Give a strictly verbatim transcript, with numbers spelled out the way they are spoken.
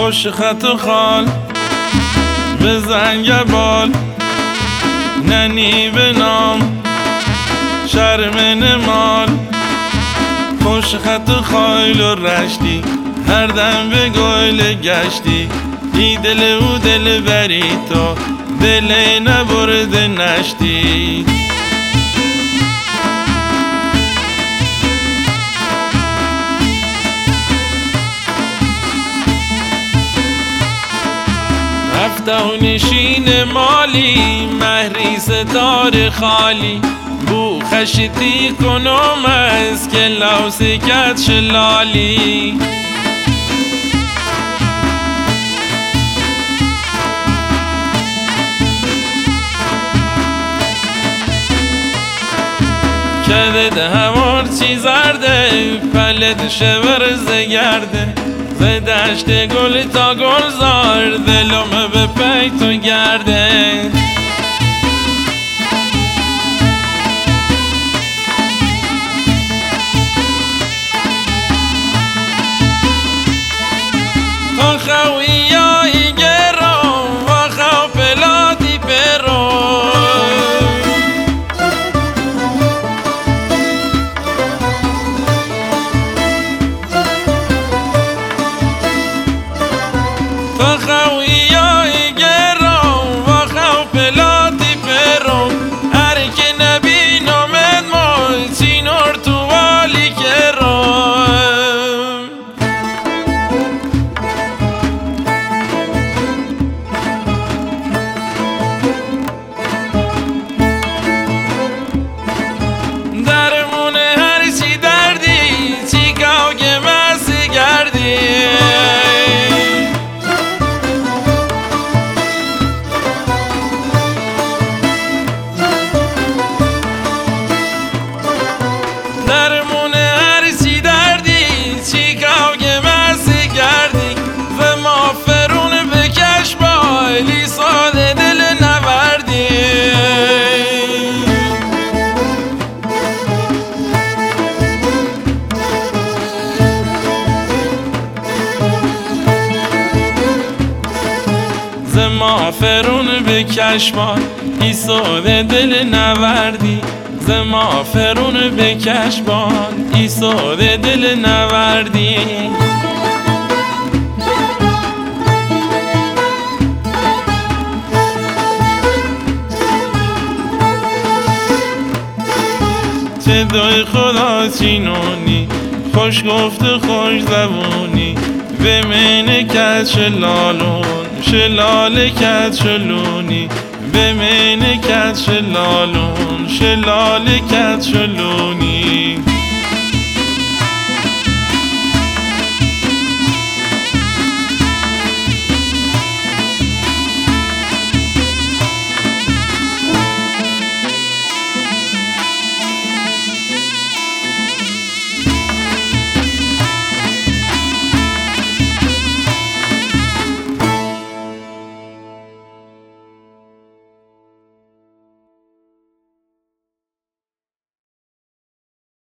خوش خط و خال بزن یه بال ننی به نام شرم نمال خوش خط و خایل و رشتی هر دم به گل گشتی ای دل او دل بری تو دل نبرد نشتی رفته و نشین مالی مهری ستار خالی بو خشتی کنم از که لوسی کت شلالی کدد همار چی زرده پلد شورز گرده زدشت گل تا گلزار دلم به پی تو گرده تا خویایی گرم و خو پلاتی پرو تا خویایی گرم و خو پلاتی پرو هر که نبینم ادمال سینور تو والی کرم درمون هر چی دردی چی که مسی گردی درمون هر چی دردی چی که مسی گردی و ما فرون بکش بالی ساده دل نوردی زما فرون به کشمان ای ساده دل نوردی زما فرون به کشمان ای ساده دل نوردی چه دای خدا چینونی خوش گفت خوش زبونی به من کت شلالون شلال کت شلونی به من کت شلالون شلال کت شلونی